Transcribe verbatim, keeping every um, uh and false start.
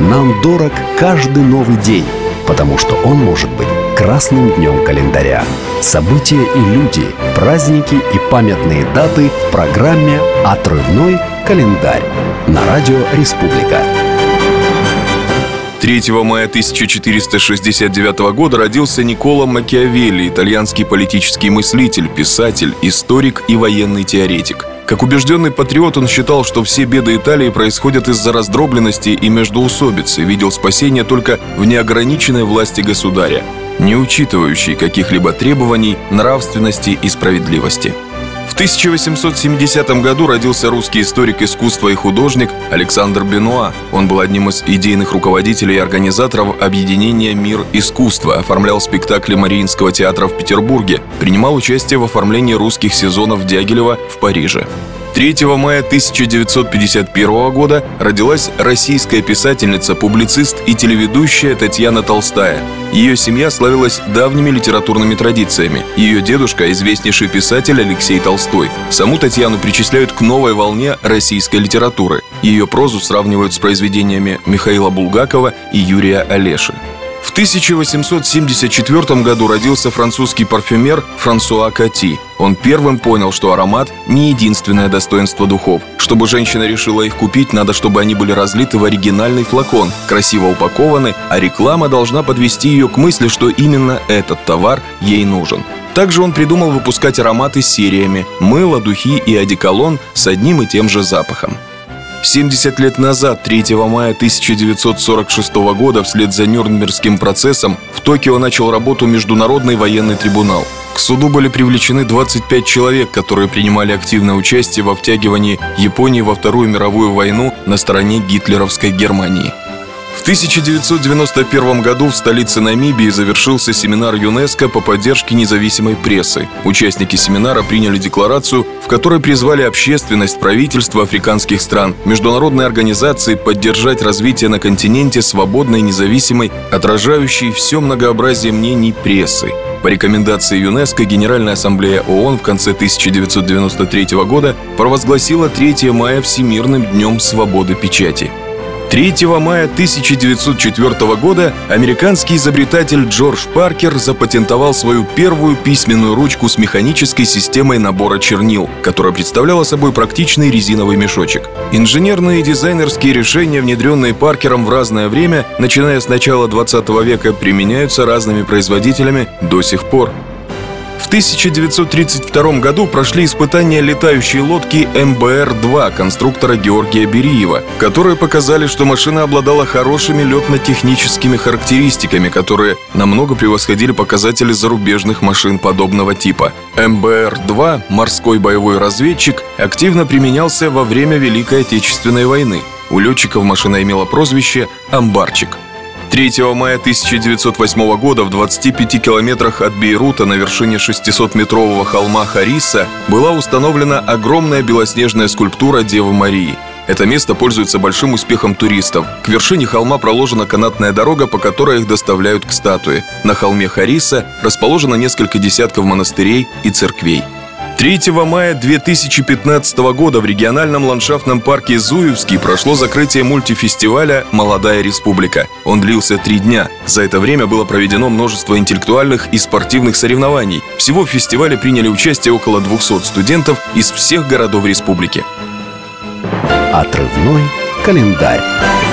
Нам дорог каждый новый день, потому что он может быть красным днем календаря. События и люди, праздники и памятные даты в программе «Отрывной календарь» на радио «Республика». третьего мая тысяча четыреста шестьдесят девятого года родился Никколо Макиавелли, итальянский политический мыслитель, писатель, историк и военный теоретик. Как убежденный патриот, он считал, что все беды Италии происходят из-за раздробленности и междоусобиц, и видел спасение только в неограниченной власти государя, не учитывающей каких-либо требований нравственности и справедливости. В тысяча восемьсот семидесятом году родился русский историк искусства и художник Александр Бенуа. Он был одним из идейных руководителей и организаторов объединения «Мир искусства», оформлял спектакли Мариинского театра в Петербурге, принимал участие в оформлении русских сезонов Дягилева в Париже. третьего мая тысяча девятьсот пятьдесят первого года родилась российская писательница, публицист и телеведущая Татьяна Толстая. Ее семья славилась давними литературными традициями. Ее дедушка – известнейший писатель Алексей Толстой. Саму Татьяну причисляют к новой волне российской литературы. Ее прозу сравнивают с произведениями Михаила Булгакова и Юрия Олеши. В тысяча восемьсот семьдесят четвёртом году родился французский парфюмер Франсуа Кати. Он первым понял, что аромат – не единственное достоинство духов. Чтобы женщина решила их купить, надо, чтобы они были разлиты в оригинальный флакон, красиво упакованы, а реклама должна подвести ее к мысли, что именно этот товар ей нужен. Также он придумал выпускать ароматы сериями – мыло, духи и одеколон с одним и тем же запахом. семьдесят лет назад, третьего мая тысяча девятьсот сорок шестого года, вслед за Нюрнбергским процессом, в Токио начал работу Международный военный трибунал. К суду были привлечены двадцать пять человек, которые принимали активное участие во втягивании Японии во Вторую мировую войну на стороне гитлеровской Германии. В тысяча девятьсот девяносто первом году в столице Намибии завершился семинар ЮНЕСКО по поддержке независимой прессы. Участники семинара приняли декларацию, в которой призвали общественность, правительства африканских стран, международные организации поддержать развитие на континенте свободной, независимой, отражающей все многообразие мнений прессы. По рекомендации ЮНЕСКО Генеральная ассамблея ООН в конце тысяча девятьсот девяносто третьего года провозгласила третьего мая Всемирным днем свободы печати. третьего мая тысяча девятьсот четвёртого года американский изобретатель Джордж Паркер запатентовал свою первую письменную ручку с механической системой набора чернил, которая представляла собой практичный резиновый мешочек. Инженерные и дизайнерские решения, внедренные Паркером в разное время, начиная с начала двадцатого века, применяются разными производителями до сих пор. В тысяча девятьсот тридцать втором году прошли испытания летающей лодки эм бэ эр два конструктора Георгия Бериева, которые показали, что машина обладала хорошими летно-техническими характеристиками, которые намного превосходили показатели зарубежных машин подобного типа. эм бэ эр два, морской боевой разведчик, активно применялся во время Великой Отечественной войны. У летчиков машина имела прозвище «Амбарчик». третьего мая тысяча девятьсот восьмого года в двадцати пяти километрах от Бейрута на вершине шестисотметрового холма Хариса была установлена огромная белоснежная скульптура Девы Марии. Это место пользуется большим успехом туристов. К вершине холма проложена канатная дорога, по которой их доставляют к статуе. На холме Хариса расположено несколько десятков монастырей и церквей. третьего мая две тысячи пятнадцатого года в региональном ландшафтном парке Зуевский прошло закрытие мультифестиваля «Молодая республика». Он длился три дня. За это время было проведено множество интеллектуальных и спортивных соревнований. Всего в фестивале приняли участие около двухсот студентов из всех городов республики. Отрывной календарь.